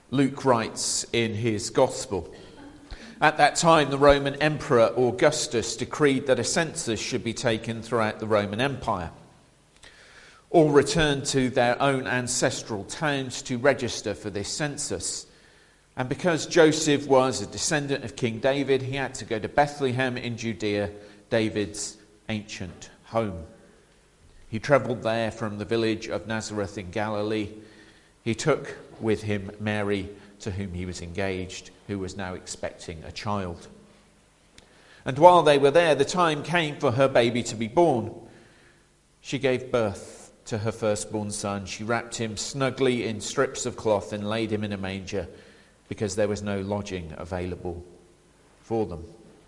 Luke writes in his Gospel, "At that time, the Roman Emperor Augustus decreed that a census should be taken throughout the Roman Empire. All returned to their own ancestral towns to register for this census. And because Joseph was a descendant of King David, he had to go to Bethlehem in Judea, David's ancient home. He travelled there from the village of Nazareth in Galilee. He took with him Mary, to whom he was engaged, who was now expecting a child. And while they were there, the time came for her baby to be born. She gave birth to her firstborn son. She wrapped him snugly in strips of cloth and laid him in a manger, because there was no lodging available for them."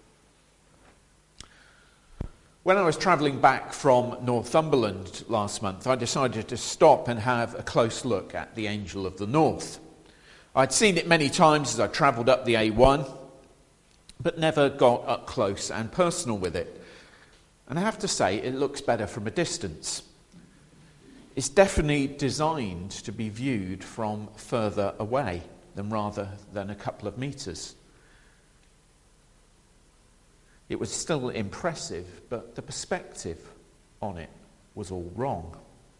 When I was travelling back from Northumberland last month, I decided to stop and have a close look at the Angel of the North. I'd seen it many times as I travelled up the A1, but never got up close and personal with it. And I have to say, it looks better from a distance. It's definitely designed to be viewed from further away rather than a couple of metres. It was still impressive, but the perspective on it was all wrong.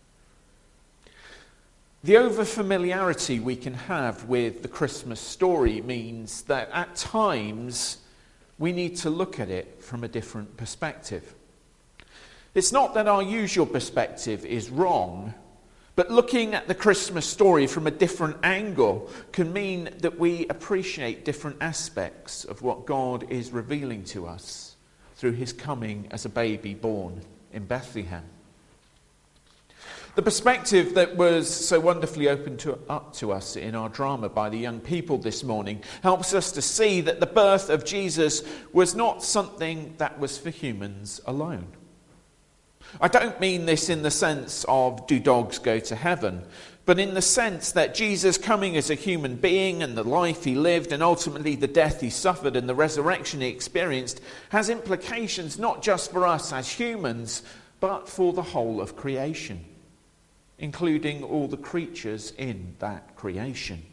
The over-familiarity we can have with the Christmas story means that at times we need to look at it from a different perspective. It's not that our usual perspective is wrong, but looking at the Christmas story from a different angle can mean that we appreciate different aspects of what God is revealing to us through his coming as a baby born in Bethlehem. The perspective that was so wonderfully opened up to us in our drama by the young people this morning helps us to see that the birth of Jesus was not something that was for humans alone. I don't mean this in the sense of do dogs go to heaven, but in the sense that Jesus coming as a human being and the life he lived and ultimately the death he suffered and the resurrection he experienced has implications not just for us as humans, but for the whole of creation, including all the creatures in that creation.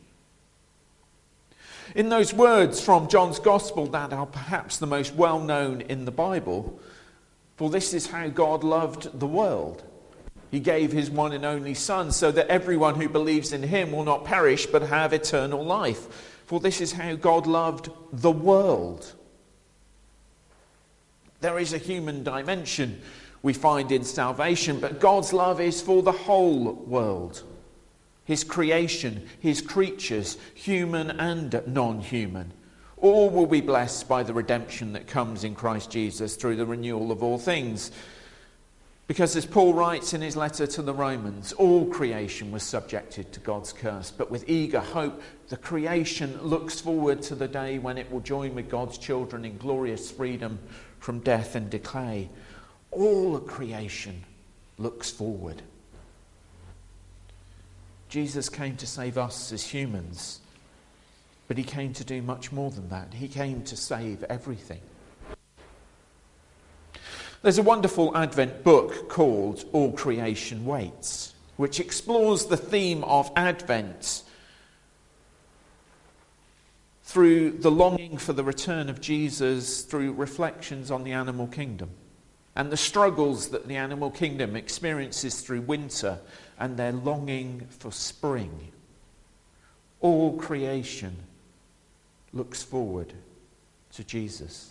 In those words from John's Gospel that are perhaps the most well-known in the Bible, "For this is how God loved the world. He gave his one and only Son so that everyone who believes in him will not perish but have eternal life. For this is how God loved the world." There is a human dimension we find in salvation, but God's love is for the whole world. His creation, his creatures, human and non-human. All will be blessed by the redemption that comes in Christ Jesus through the renewal of all things. Because as Paul writes in his letter to the Romans, all creation was subjected to God's curse. But with eager hope, the creation looks forward to the day when it will join with God's children in glorious freedom from death and decay. All of creation looks forward. Jesus came to save us as humans. But he came to do much more than that. He came to save everything. There's a wonderful Advent book called All Creation Waits, which explores the theme of Advent through the longing for the return of Jesus, through reflections on the animal kingdom and the struggles that the animal kingdom experiences through winter and their longing for spring. All creation looks forward to Jesus.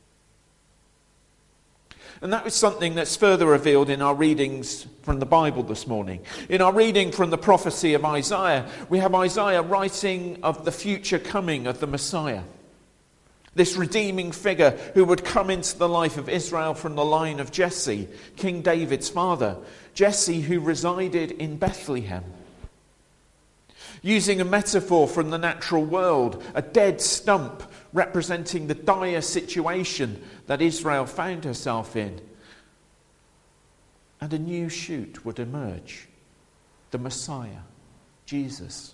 And that was something that's further revealed in our readings from the Bible this morning. In our reading from the prophecy of Isaiah, we have Isaiah writing of the future coming of the Messiah. This redeeming figure who would come into the life of Israel from the line of Jesse, King David's father. Jesse who resided in Bethlehem. Using a metaphor from the natural world, a dead stump representing the dire situation that Israel found herself in. And a new shoot would emerge, the Messiah, Jesus.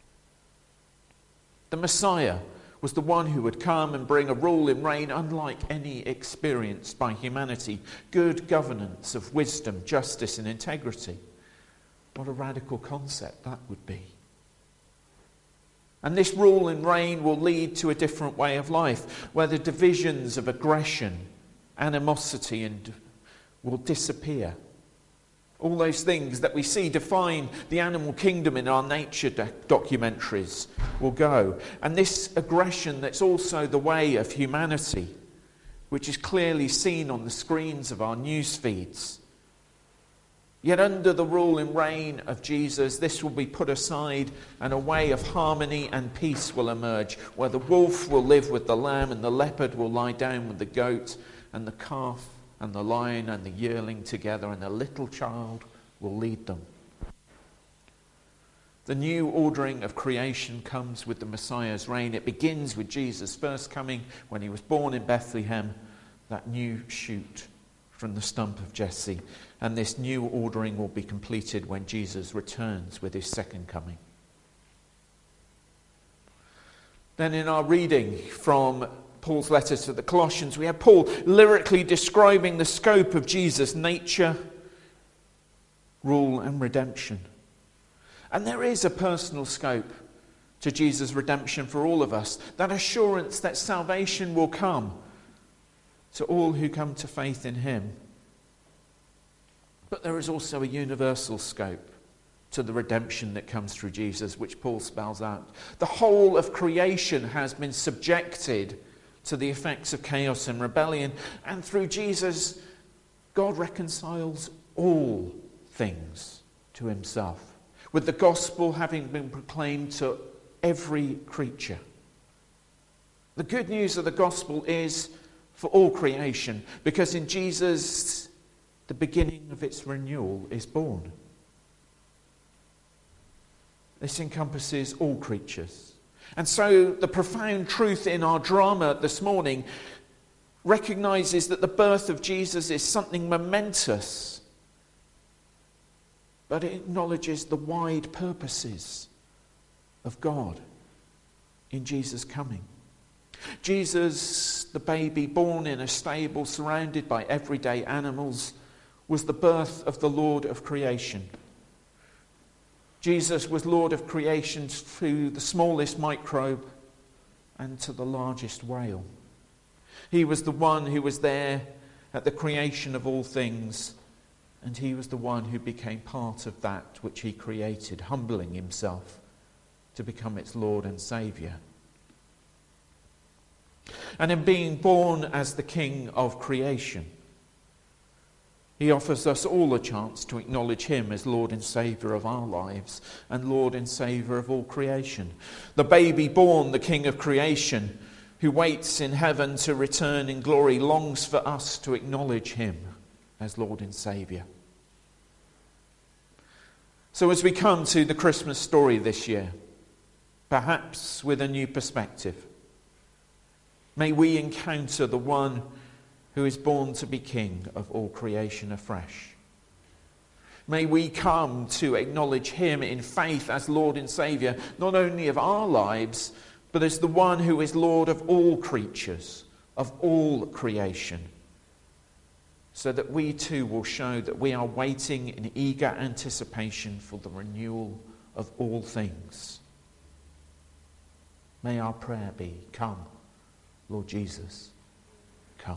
The Messiah was the one who would come and bring a rule and reign unlike any experienced by humanity. Good governance of wisdom, justice and integrity. What a radical concept that would be. And this rule and reign will lead to a different way of life, where the divisions of aggression, animosity, and will disappear. All those things that we see define the animal kingdom in our nature documentaries will go. And this aggression that's also the way of humanity, which is clearly seen on the screens of our news feeds. Yet under the rule and reign of Jesus, this will be put aside and a way of harmony and peace will emerge, where the wolf will live with the lamb and the leopard will lie down with the goat, and the calf and the lion and the yearling together, and a little child will lead them. The new ordering of creation comes with the Messiah's reign. It begins with Jesus' first coming when he was born in Bethlehem, that new shoot from the stump of Jesse. And this new ordering will be completed when Jesus returns with his second coming. Then in our reading from Paul's letter to the Colossians, we have Paul lyrically describing the scope of Jesus' nature, rule and redemption. And there is a personal scope to Jesus' redemption for all of us. That assurance that salvation will come to all who come to faith in him. But there is also a universal scope to the redemption that comes through Jesus, which Paul spells out. The whole of creation has been subjected to the effects of chaos and rebellion, and through Jesus, God reconciles all things to himself, with the gospel having been proclaimed to every creature. The good news of the gospel is for all creation, because in Jesus, the beginning of its renewal is born. This encompasses all creatures. And so the profound truth in our drama this morning recognizes that the birth of Jesus is something momentous, but it acknowledges the wide purposes of God in Jesus' coming. Jesus, the baby born in a stable surrounded by everyday animals, was the birth of the Lord of creation. Jesus was Lord of creation to the smallest microbe and to the largest whale. He was the one who was there at the creation of all things, and he was the one who became part of that which he created, humbling himself to become its Lord and Saviour. And in being born as the King of creation, he offers us all a chance to acknowledge him as Lord and Saviour of our lives and Lord and Saviour of all creation. The baby born, the King of creation, who waits in heaven to return in glory, longs for us to acknowledge him as Lord and Saviour. So as we come to the Christmas story this year, perhaps with a new perspective, may we encounter the one who is born to be King of all creation afresh. May we come to acknowledge him in faith as Lord and Saviour, not only of our lives, but as the one who is Lord of all creatures, of all creation, so that we too will show that we are waiting in eager anticipation for the renewal of all things. May our prayer be, come, Lord Jesus, come.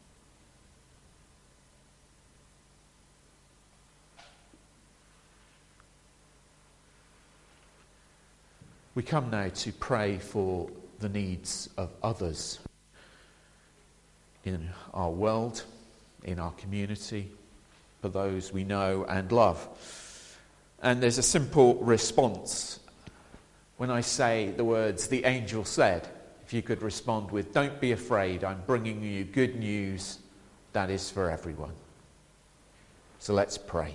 We come now to pray for the needs of others in our world, in our community, for those we know and love. And there's a simple response when I say the words, "The angel said." If you could respond with, "Don't be afraid, I'm bringing you good news that is for everyone." So let's pray.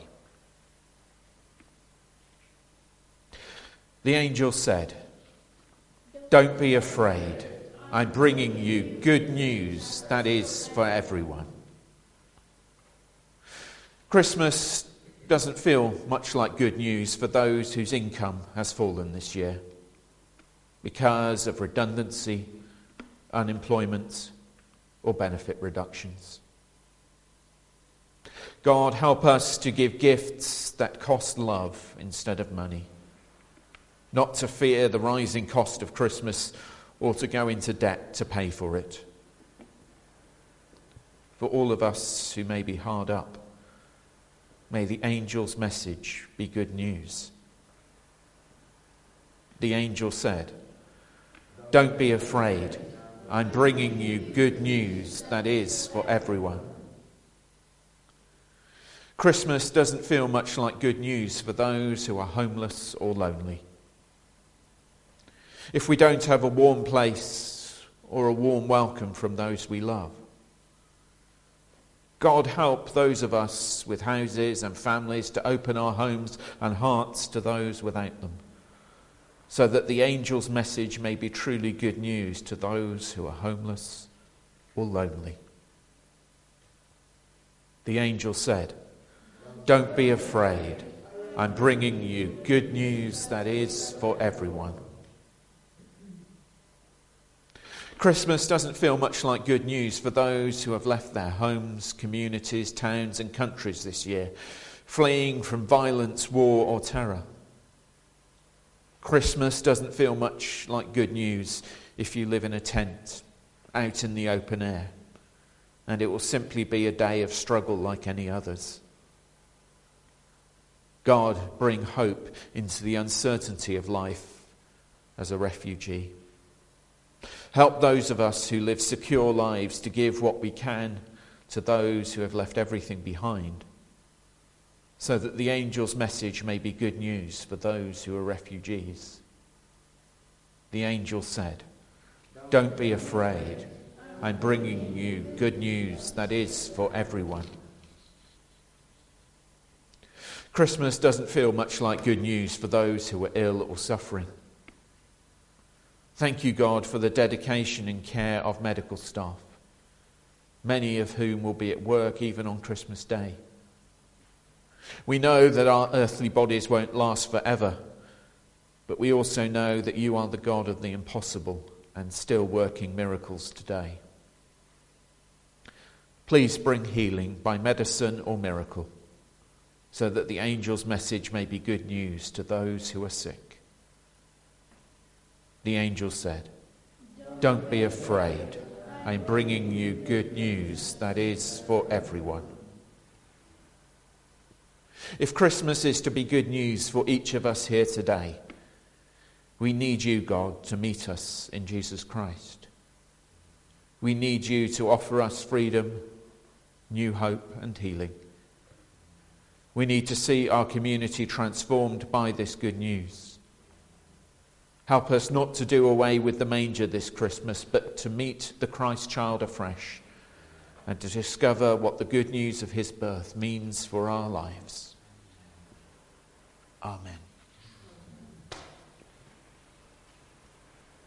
The angel said, "Don't be afraid. I'm bringing you good news that is for everyone." Christmas doesn't feel much like good news for those whose income has fallen this year because of redundancy, unemployment, or benefit reductions. God, help us to give gifts that cost love instead of money. not to fear the rising cost of Christmas or to go into debt to pay for it. For all of us who may be hard up, may the angel's message be good news. The angel said, "Don't be afraid. I'm bringing you good news that is for everyone." Christmas doesn't feel much like good news for those who are homeless or lonely. If we don't have a warm place or a warm welcome from those we love. God help those of us with houses and families to open our homes and hearts to those without them, so that the angel's message may be truly good news to those who are homeless or lonely. The angel said, "Don't be afraid. I'm bringing you good news that is for everyone." Christmas doesn't feel much like good news for those who have left their homes, communities, towns and countries this year, fleeing from violence, war or terror. Christmas doesn't feel much like good news if you live in a tent, out in the open air, and it will simply be a day of struggle like any others. God, bring hope into the uncertainty of life as a refugee. Help those of us who live secure lives to give what we can to those who have left everything behind, so that the angel's message may be good news for those who are refugees. The angel said, "Don't be afraid. I'm bringing you good news that is for everyone." Christmas doesn't feel much like good news for those who are ill or suffering. Thank you, God, for the dedication and care of medical staff, many of whom will be at work even on Christmas Day. We know that our earthly bodies won't last forever, but we also know that you are the God of the impossible and still working miracles today. Please bring healing by medicine or miracle, so that the angel's message may be good news to those who are sick. The angel said, "Don't be afraid. I'm bringing you good news that is for everyone." If Christmas is to be good news for each of us here today, we need you, God, to meet us in Jesus Christ. We need you to offer us freedom, new hope and healing. We need to see our community transformed by this good news. Help us not to do away with the manger this Christmas, but to meet the Christ child afresh and to discover what the good news of his birth means for our lives.